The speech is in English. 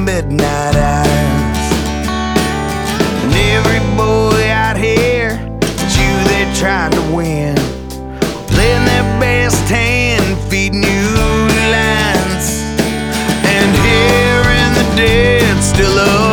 midnight hours. And every boy out here that you they tried to win, playing their best hand, feeding you lines, and hearing the dead still up